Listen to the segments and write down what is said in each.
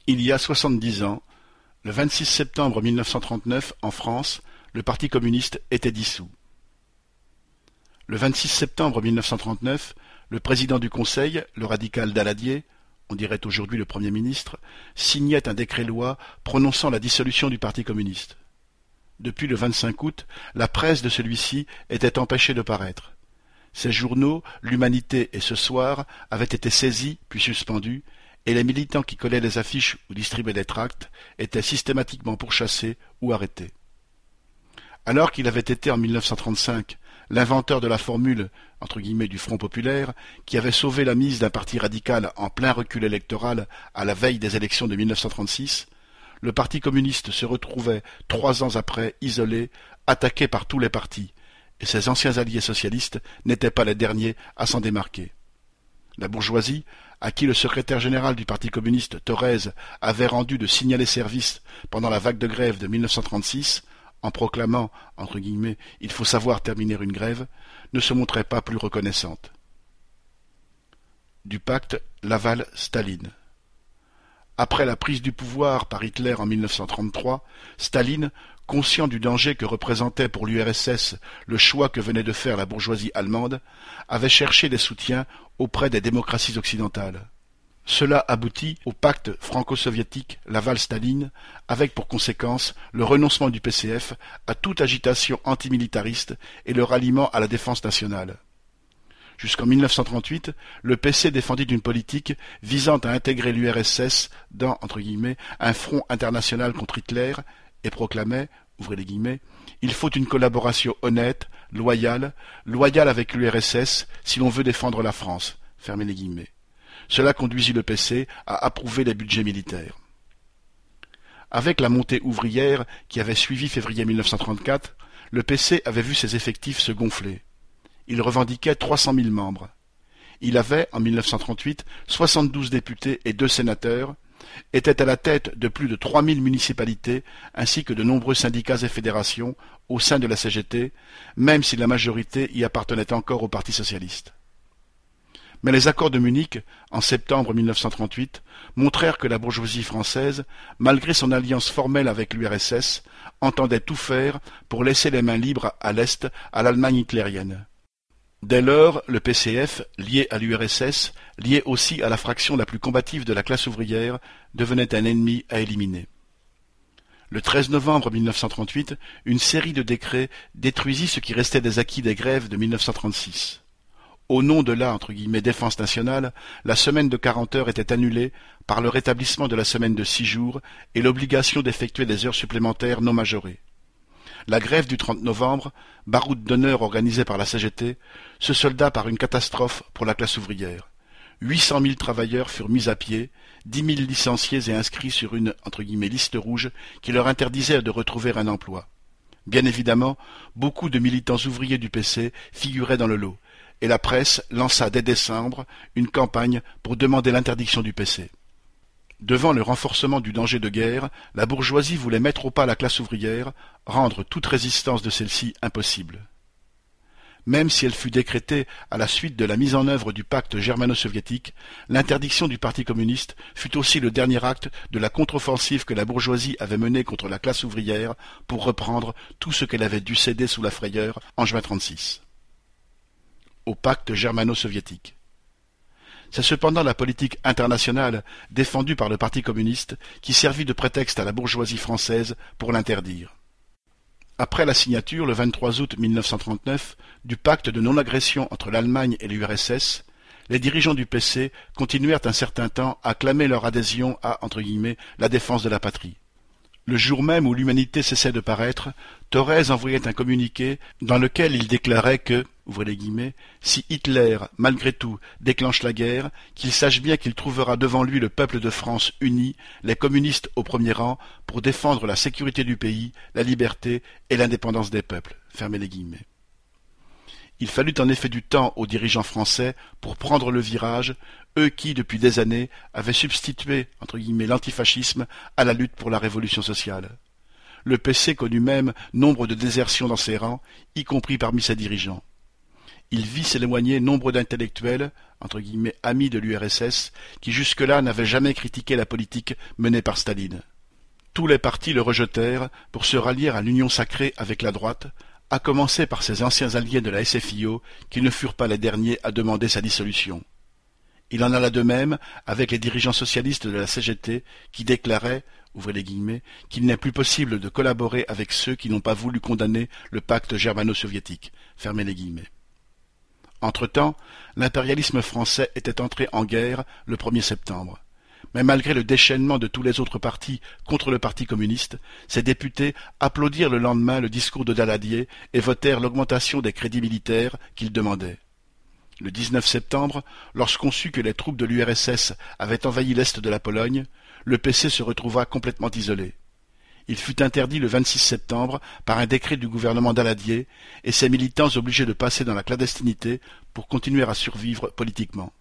Il y a 70 ans, le 26 septembre 1939, en France, le Parti communiste était dissous. Le 26 septembre 1939, le président du Conseil, le radical Daladier, on dirait aujourd'hui le Premier ministre, signait un décret-loi prononçant la dissolution du Parti communiste. Depuis le 25 août, la presse de celui-ci était empêchée de paraître. Ses journaux, l'Humanité et Ce Soir, avaient été saisis puis suspendus, et les militants qui collaient les affiches ou distribuaient des tracts étaient systématiquement pourchassés ou arrêtés. Alors qu'il avait été en 1935 l'inventeur de la formule entre guillemets du Front populaire qui avait sauvé la mise d'un parti radical en plein recul électoral à la veille des élections de 1936, le Parti communiste se retrouvait 3 ans après isolé, attaqué par tous les partis, et ses anciens alliés socialistes n'étaient pas les derniers à s'en démarquer. La bourgeoisie, à qui le secrétaire général du Parti communiste, Thorez, avait rendu de signalés services pendant la vague de grève de 1936, en proclamant, entre guillemets, « il faut savoir terminer une grève », ne se montrait pas plus reconnaissante. Du pacte Laval-Staline. Après la prise du pouvoir par Hitler en 1933, Staline, conscient du danger que représentait pour l'URSS le choix que venait de faire la bourgeoisie allemande, avait cherché des soutiens auprès des démocraties occidentales. Cela aboutit au pacte franco-soviétique Laval-Staline, avec pour conséquence le renoncement du PCF à toute agitation antimilitariste et le ralliement à la défense nationale. Jusqu'en 1938, le PC défendit une politique visant à intégrer l'URSS dans, entre guillemets, un front international contre Hitler et proclamait, ouvrez les guillemets, « il faut une collaboration honnête, loyale avec l'URSS si l'on veut défendre la France », fermez les guillemets. Cela conduisit le PC à approuver les budgets militaires. Avec la montée ouvrière qui avait suivi février 1934, le PC avait vu ses effectifs se gonfler. Il revendiquait 300 000 membres. Il avait, en 1938, 72 députés et 2 sénateurs, était à la tête de plus de 3000 municipalités ainsi que de nombreux syndicats et fédérations au sein de la CGT, même si la majorité y appartenait encore au Parti socialiste. Mais les accords de Munich, en septembre 1938, montrèrent que la bourgeoisie française, malgré son alliance formelle avec l'URSS, entendait tout faire pour laisser les mains libres à l'Est à l'Allemagne hitlérienne. Dès lors, le PCF, lié à l'URSS, lié aussi à la fraction la plus combative de la classe ouvrière, devenait un ennemi à éliminer. Le 13 novembre 1938, une série de décrets détruisit ce qui restait des acquis des grèves de 1936. Au nom de la entre guillemets, défense nationale, la semaine de 40 heures était annulée par le rétablissement de la semaine de 6 jours et l'obligation d'effectuer des heures supplémentaires non majorées. La grève du 30 novembre, baroud d'honneur organisée par la CGT, se solda par une catastrophe pour la classe ouvrière. 800 000 travailleurs furent mis à pied, 10 000 licenciés et inscrits sur une entre guillemets, liste rouge qui leur interdisait de retrouver un emploi. Bien évidemment, beaucoup de militants ouvriers du PC figuraient dans le lot, et la presse lança dès décembre une campagne pour demander l'interdiction du PC. Devant le renforcement du danger de guerre, la bourgeoisie voulait mettre au pas la classe ouvrière, rendre toute résistance de celle-ci impossible. Même si elle fut décrétée à la suite de la mise en œuvre du pacte germano-soviétique, l'interdiction du Parti communiste fut aussi le dernier acte de la contre-offensive que la bourgeoisie avait menée contre la classe ouvrière pour reprendre tout ce qu'elle avait dû céder sous la frayeur en juin 1936. Au pacte germano-soviétique. C'est cependant la politique internationale défendue par le Parti communiste qui servit de prétexte à la bourgeoisie française pour l'interdire. Après la signature, le 23 août 1939, du pacte de non-agression entre l'Allemagne et l'URSS, les dirigeants du PC continuèrent un certain temps à clamer leur adhésion à, entre guillemets, la défense de la patrie. Le jour même où l'Humanité cessait de paraître, Thorez envoyait un communiqué dans lequel il déclarait que, ouvrez les guillemets, si Hitler, malgré tout, déclenche la guerre, qu'il sache bien qu'il trouvera devant lui le peuple de France uni, les communistes au premier rang, pour défendre la sécurité du pays, la liberté et l'indépendance des peuples. Fermez les guillemets. Il fallut en effet du temps aux dirigeants français pour prendre le virage, eux qui, depuis des années, avaient substitué, entre guillemets, l'antifascisme à la lutte pour la révolution sociale. Le PC connut même nombre de désertions dans ses rangs, y compris parmi ses dirigeants. Il vit s'éloigner nombre d'intellectuels, entre guillemets amis de l'URSS, qui jusque-là n'avaient jamais critiqué la politique menée par Staline. Tous les partis le rejetèrent pour se rallier à l'union sacrée avec la droite, à commencer par ses anciens alliés de la SFIO, qui ne furent pas les derniers à demander sa dissolution. Il en alla de même avec les dirigeants socialistes de la CGT, qui déclaraient, ouvrez les guillemets, qu'il n'est plus possible de collaborer avec ceux qui n'ont pas voulu condamner le pacte germano-soviétique, fermez les guillemets. Entre-temps, l'impérialisme français était entré en guerre le 1er septembre. Mais malgré le déchaînement de tous les autres partis contre le Parti communiste, ces députés applaudirent le lendemain le discours de Daladier et votèrent l'augmentation des crédits militaires qu'il demandait. Le 19 septembre, lorsqu'on sut que les troupes de l'URSS avaient envahi l'est de la Pologne, le PC se retrouva complètement isolé. Il fut interdit le 26 septembre par un décret du gouvernement Daladier et ses militants obligés de passer dans la clandestinité pour continuer à survivre politiquement.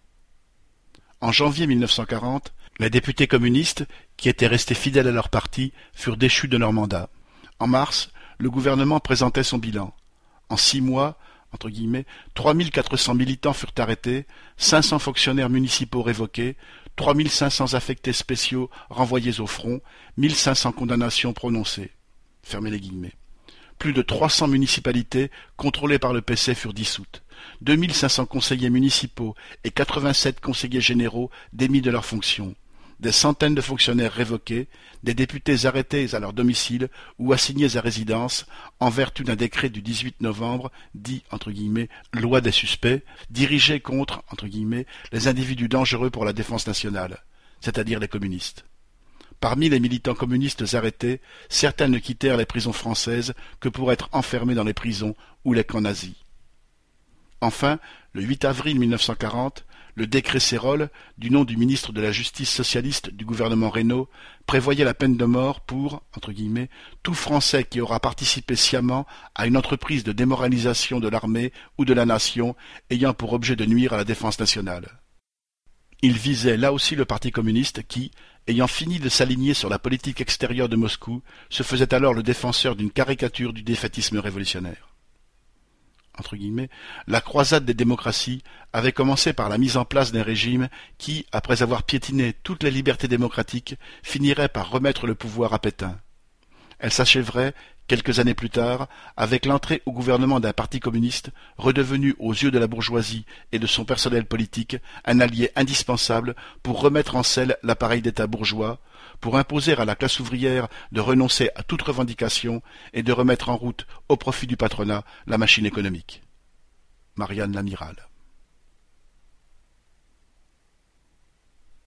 En janvier 1940, les députés communistes, qui étaient restés fidèles à leur parti, furent déchus de leur mandat. En mars, le gouvernement présentait son bilan. En 6 mois, entre guillemets, 3400 militants furent arrêtés, 500 fonctionnaires municipaux révoqués, 3500 affectés spéciaux renvoyés au front, 1500 condamnations prononcées. Fermez les guillemets. Plus de 300 municipalités contrôlées par le PC furent dissoutes. 2500 conseillers municipaux et 87 conseillers généraux démis de leurs fonctions. Des centaines de fonctionnaires révoqués, des députés arrêtés à leur domicile ou assignés à résidence en vertu d'un décret du 18 novembre, dit entre guillemets « loi des suspects », dirigé contre entre guillemets les individus dangereux pour la défense nationale, c'est-à-dire les communistes. Parmi les militants communistes arrêtés, certains ne quittèrent les prisons françaises que pour être enfermés dans les prisons ou les camps nazis. Enfin, le 8 avril 1940, le décret Sérol, du nom du ministre de la Justice socialiste du gouvernement Reynaud, prévoyait la peine de mort pour, entre guillemets, tout Français qui aura participé sciemment à une entreprise de démoralisation de l'armée ou de la nation ayant pour objet de nuire à la défense nationale. Il visait là aussi le Parti communiste qui, ayant fini de s'aligner sur la politique extérieure de Moscou, se faisait alors le défenseur d'une caricature du défaitisme révolutionnaire. Entre guillemets, la croisade des démocraties avait commencé par la mise en place d'un régime qui, après avoir piétiné toutes les libertés démocratiques, finirait par remettre le pouvoir à Pétain. Elle s'achèverait, quelques années plus tard, avec l'entrée au gouvernement d'un parti communiste, redevenu aux yeux de la bourgeoisie et de son personnel politique un allié indispensable pour remettre en selle l'appareil d'État bourgeois, pour imposer à la classe ouvrière de renoncer à toute revendication et de remettre en route, au profit du patronat, la machine économique. Marianne Lamiral.